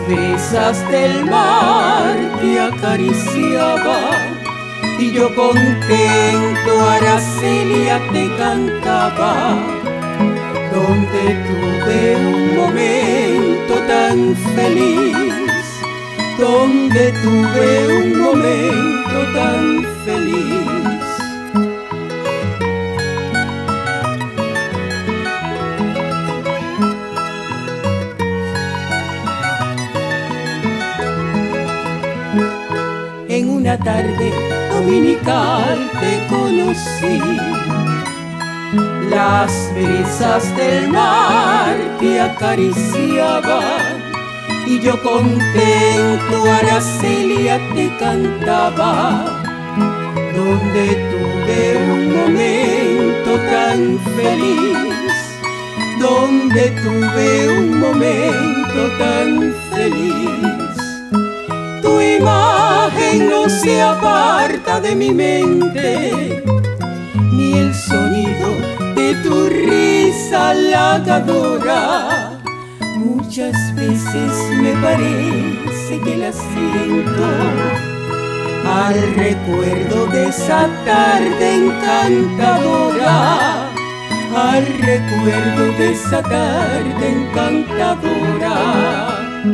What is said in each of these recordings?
brisas del mar te acariciaban y yo contento, Aracelia, te cantaba. Donde tuve un momento tan feliz, donde tuve un momento tan feliz. En una tarde dominical te conocí, las brisas del mar te acariciaban y yo contento, Aracelia, te cantaba. Donde tuve un momento tan feliz, donde tuve un momento tan feliz. Tu imagen no se aparta de mi mente, ni el sonido de tu risa halagadora. Muchas veces me parece que la siento al recuerdo de esa tarde encantadora, al recuerdo de esa tarde encantadora.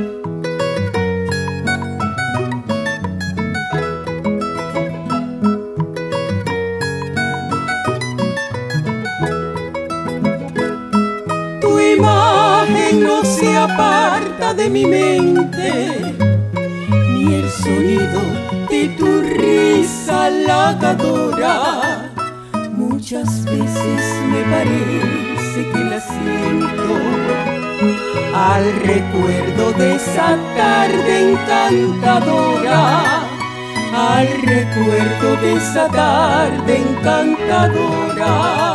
Tu imagen no se aparta de mi mente, ni el sonido de tu risa halagadora. Muchas veces me parece que la siento al recuerdo de esa tarde encantadora, al recuerdo de esa tarde encantadora.